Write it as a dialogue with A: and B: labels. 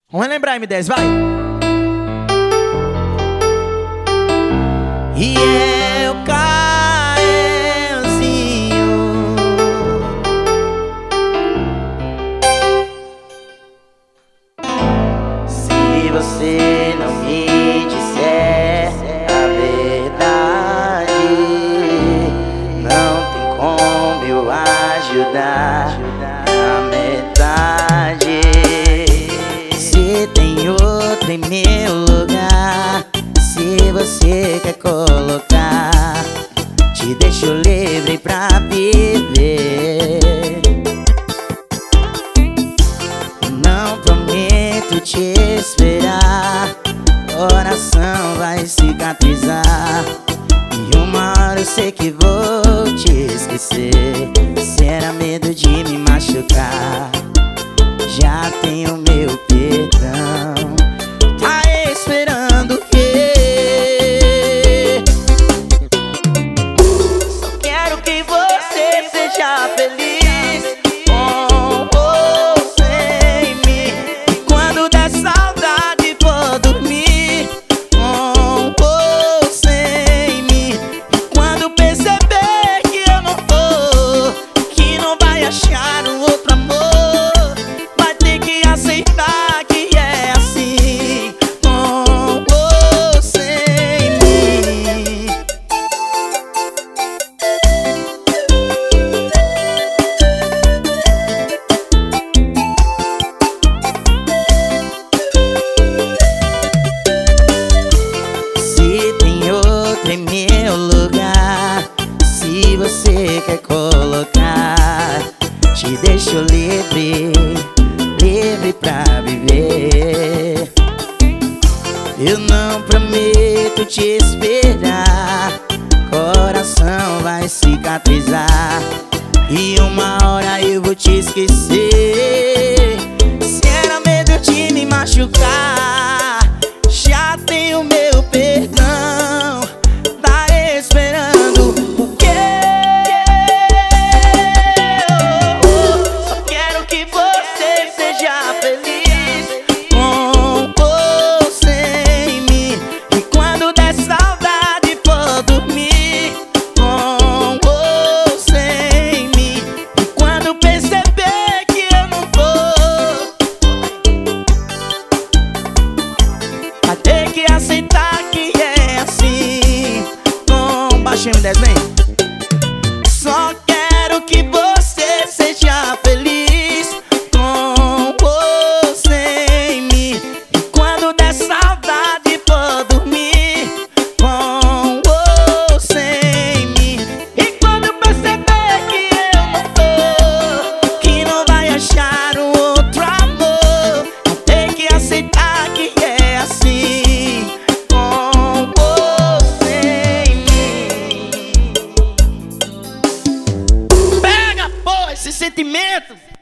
A: Vamos relembrar, M10, vai! E é o Caiozinho. Se você não me disser a verdade, não tem como eu ajudar na metade. Se tem outro em meu lugar, se você quer colocar, te deixo livre pra viver. Não prometo te esperar, coração vai cicatrizar, e uma hora eu sei que vou te esquecer. Será medo de me machucar, já tenho meu perdão. Tá esperando o quê? Só quero que você seja feliz, com ou sem mim. E quando der saudade for dormir, com ou sem mim. E quando perceber que eu não tô, que não vai achar um outro amor, vai ter que aceitar que é assim, com ou sem mim. Se tem outro em meu lugar, se você quer colocar, te deixo livre, livre pra viver. Eu não prometo te esperar, coração vai cicatrizar, e uma hora eu vou te esquecer. Se era medo de me machucar, já tenho meu perdão. Tá esperando o quê? Só quero que você seja feliz, com ou sem mim. E quando der saudade for dormir, com ou sem mim. E quando perceber que eu não vou, vai ter que aceitar que é assim, com baixo M10, vem. Só quero que você seja feliz, com ou sem mim. E quando der saudade for dormir, com ou sem mim. E quando perceber que eu não tô, que não vai achar um outro amor, vai ter que aceitar que é assim, com ou sem mim. Pega, pô, esse sentimento.